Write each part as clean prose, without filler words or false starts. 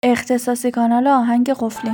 اختصاصی کانال آهنگ قفلی.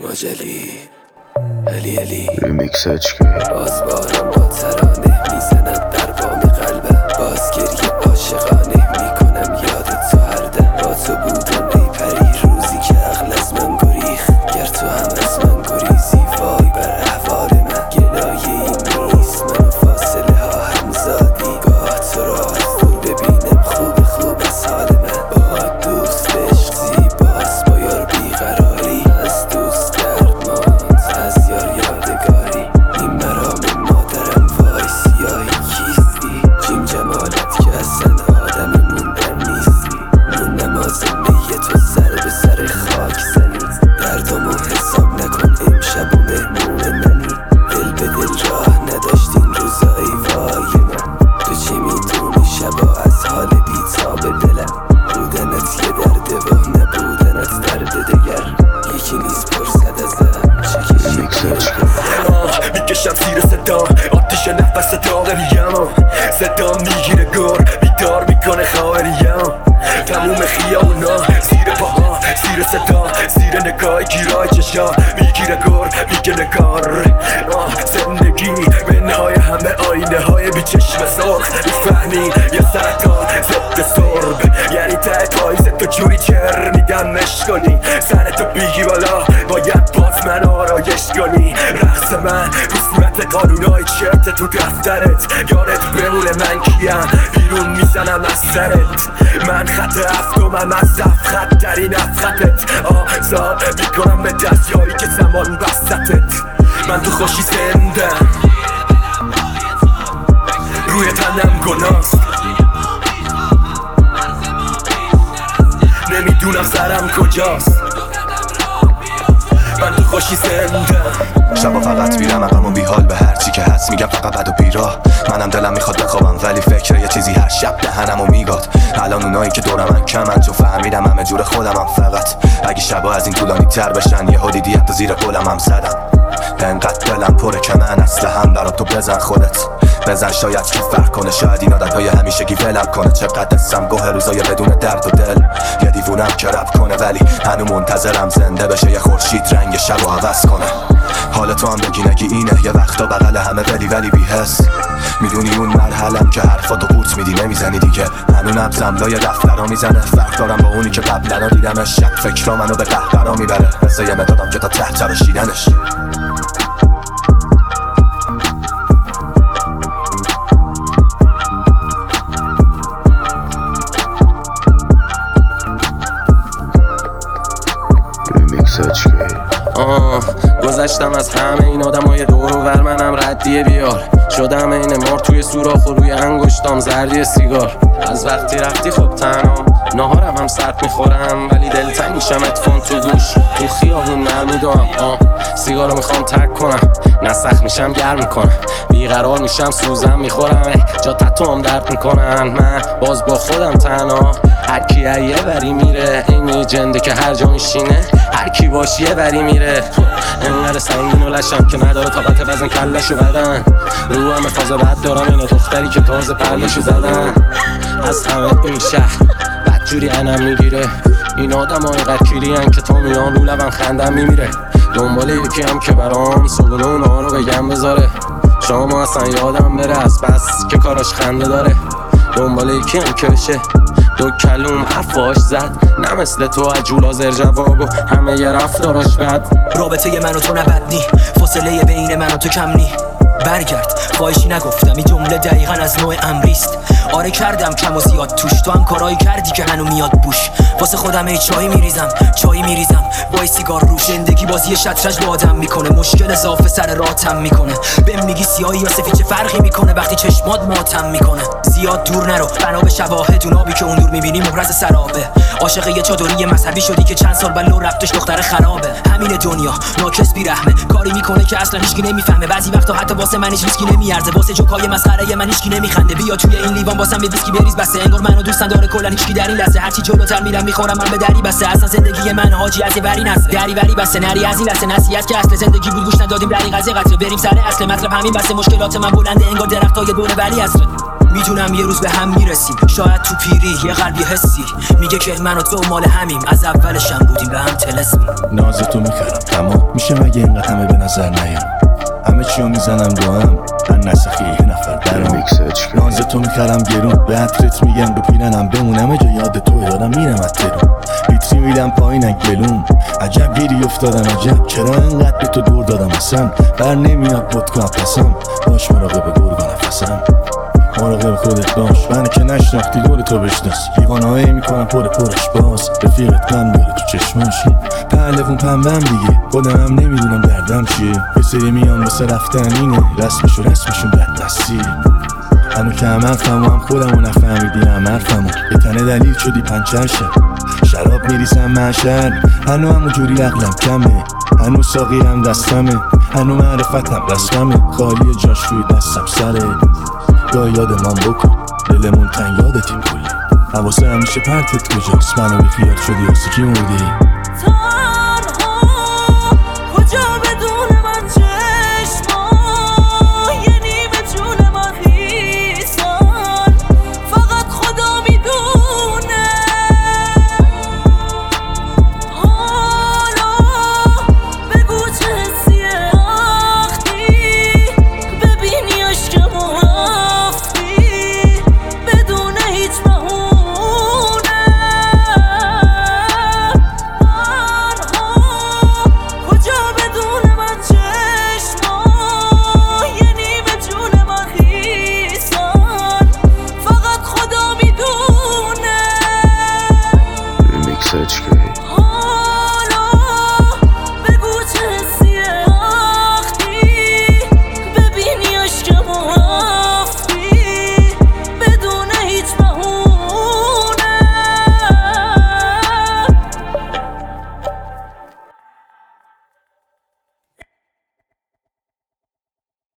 علی ریمیکس HK باز بارم با ترانه میزند در بام قلبه، باز گریه عاشقانه میکنم یادت تو هر ده. با تو بودم ای پری روزی که عقل از من گریخ، گر تو هم از من گریزی وای بر احوال من. گلایه این نیست من و فاصله ها هم زادی، گاه تو را از دور ببینم خوب از حال من. با دوست عشق زیباست با یار بیقراری، از دوست درماند از یار یادگاری. این مرام مادرم وای سیاهی کیستی، جیم جمالت که اصلا آدم موندن نیستی. من نمازم میه تو سر به سر خاک زنی، دردمو حساب نکن امشب و مهمون منی. دل به دل راه نداشتین روزایی وای من، تو چی میدونی شبا از حال بیتاب دلم. بودنت یه درده و نبودنت درد دگر، یکی نیست پرسد ازم چه کشی میکشم زیر صدا آتیش نفس داغریم، صدا میگیره گر بیدار میکنه خواهریم. تموم خیابونا زیر پاها، زیر صدا زیر نگاه گیرای چشا میگیره گر میگه نگار. زندگی منهای همه آینه های بی چشم سرخ، میفهمی یه سرطان ضد سرب، یعنی ته پاییزه تو جوری چر میدمش کنی. سرتو بیگی بالا باید باز من آرایش کنی. رقص من رسمت قانونای چرت تو دفترت، یادت بمونه من کیم بیرون میزنم از سرت. من خط هفتمم از خط در این افخطت، آزاد میکنم به دستیایی که زمان بستت. من تو خوشی زندم روی تنم گناست، نمیدونم سرم کجاست. من تو خوشی زندم شبا فقط میرم عقم و بیحال به هرچی که هست میگم فقط بد و بیراه. منم دلم میخواد بخوابم ولی فکر یه چیزی هر شب دهنمو میگاد. الان اونایی که دورمن کمن چون فهمیدم همه جور خودمم. فقط اگه شبا از این طولانی تر بشن یه هودی دیت زیر قلمم زدم. انقدر دلم پره که من اصله هم برا تو بزن خودت بزن، شاید که فرق کنه، شاید این عادتهای همیشگی ولم کنه. چقدر دستم گوه روزای بدون درد و دل، یه دیوونم که رپ کنه ولی هنو منتظرم زنده بشه یه خورشید رنگ شبو عوض کنه. حال تو هم بگی نگی اینه یه وقتا بغل همه ولی بی حس. میدونی اون مرحلم که حرفاتو قورت میدی نمیزنی دیگه، هنو نبزم لای دفترها میزنه. فرق دارم با اونی که قبلا دیدمش، شب فکرا منو به قهقرا میبره، مثل یه مدادم که تا ته تراشیدنش. گذشتم از همه این آدمای دور و ور، منم ردیه بیار شدم این مار توی سوراخ و روی انگشتام زردی سیگار. از وقتی رفتی خب تنها ناهارم هم سرد میخورم ولی دلتنگ میشم اتفون تو گوش. تو خیابون نرمیدم سیگارو میخوام ترک کنم، نسخ میشم گرم میکنم، بیقرار میشم سوزم میخورم، جا تتوام درد میکنن. من باز با خودم تنها، هر کی یه بری میره این جنده که هر جا میشینه، هر کی باش یه بری میره. انقدر سنگین و لشم که نداره طاقت وزن کلشو بدن، رو همه فاز بد دارم اینو دختری که تازه پرلشو زدن. از همه این شهر بدجوری انم میگیره، این آدم های قکیری که تا میان رو لبم خندم میمیره. دنبال یکی هم که برام صبونه اونا رو بگم بذاره، شما اصلا یادم بره از بس که کاراش خنده داره. دنبال یکی هم که بشه دو کلوم حرفاش زد، نه مثل تو عجول آزر جواب و همه یه رفتاراش بد. رابطه من و تو نبدنی، فاصله بین من و تو کم نی. برگرد خواهشی نگفتم، این جمله دقیقا از نوع امریست. آره کردم کم و زیاد توش، تو هم کارایی کردی که هنو میاد بوش. واسه خودم ای چایی میریزم وای سیگار روش. زندگی بازی شطرنج با آدم میکنه، مشکل اضافه سر راتم میکنه. بهم میگی سیاهی یا سفید چه فرقی میکنه وقتی چشمات ماتم میکنه. زیاد دور نرو بنا به شواهد، اون آبی که اون دور میبینی مبرز سرابه. عاشق یه چادری مذهبی شدی که چند سال بلو رفتش دختر خرابه. همین دنیا ناکس بیرحمه، کاری میکنه که اصلا هیچکی نمیفهمه. بعضی وقتا حتی واسه من هیچ ریسکی نمیارزه، واسه جوکای مسخره من هیچکی نمیخنده. بیا توی این لیوان واسم یه ویسکی بریز بسه، انگار منو دوستن داره کلا هیچکی در این لحظه. هرچی جلوتر میرم میخورم من به دری بسه، اصلا زندگی من حاجی از وری نسه. دری وری بسه نری از این لحظه، نصیحت که اصل زندگی بود گوش ندادیم، رقیق از قطره بریم سر اصل مطلب همین بسه. مشکلات من بلنده انگار درختای دور ولی اصله. میدونم یه روز به هم میرسیم، شاید تو پیری یه قلبی حسی میگه که من و تو مال همیم، از اولشم بودیم به هم طلسمی. ناز تو میکردم تمام میشه مگه اینقدر همه به نظر نیام، همه چیو میزنم دو هم من نسخی یه نفر درم. ناز تو میکردم گرون به عطرت میگم به پیرنم بمونم جا یاد تو دارم میرم از ترون بیتری میدم پایین گلوم. عجب گیری افتادم عجب چرا انقدر به تو دور دادم اصلا بر نمیاد ودکا پسم. باش مراقب گرگ نفسم، مراقب خودت باش منو که نشناختی دور تو بشناس. دیوانه‌ای میکنم پرش باز رفیقت من داره تو چشماش پهلوون پنبم دیگه خودم نمیدونم دردم چیه. یه سری میان واسه رفتن اینه رسمشون بد دستی. هنو که هم حرفمو خودمو نفهمیدی هم حرفمو یه تنه دلیل شدی پنچر شد شراب میریزم محشر. هنو همونجوری عقلم کمه، هنو ساقیم دستمه، هنو معرفتم رسممه، خالی جاش روی دستم سره. یا یادمان بکن دلمون تنگ یادتیم کلی حواسه همیشه پرتت کجاست، منو بی خیال شدی واسه کی موردی.